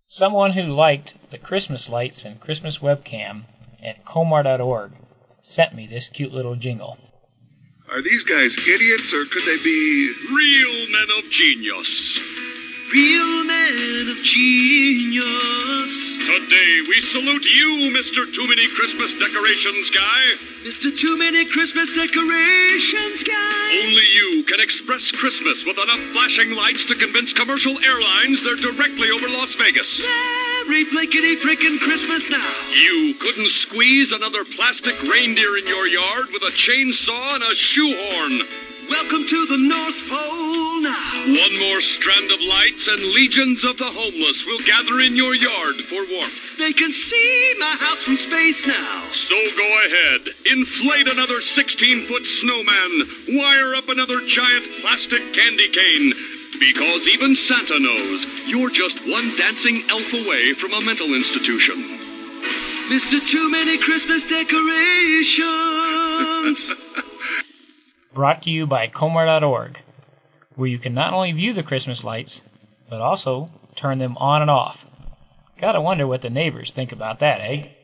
Someone who liked the Christmas lights and Christmas webcam at Comar.org sent me this cute little jingle. Are these guys idiots, or could they be real men of genius? Real men of genius. Today we salute you, Mr. Too Many Christmas Decorations Guy. Mr. Too Many Christmas Decorations Guy. Only you can express Christmas with enough flashing lights to convince commercial airlines they're directly over Las Vegas. Merry blinkety-blinkin' Christmas now. You couldn't squeeze another plastic reindeer in your yard with a chainsaw and a shoehorn. Welcome to the North Pole now. One more strand of lights and legions of the homeless will gather in your yard for warmth. They can see my house from space now. So go ahead, inflate another 16-foot snowman, wire up another giant plastic candy cane, because even Santa knows you're just one dancing elf away from a mental institution. Mr. Too Many Christmas Decorations. Brought to you by Comar.org, where you can not only view the Christmas lights, but also turn them on and off. Gotta wonder what the neighbors think about that, eh?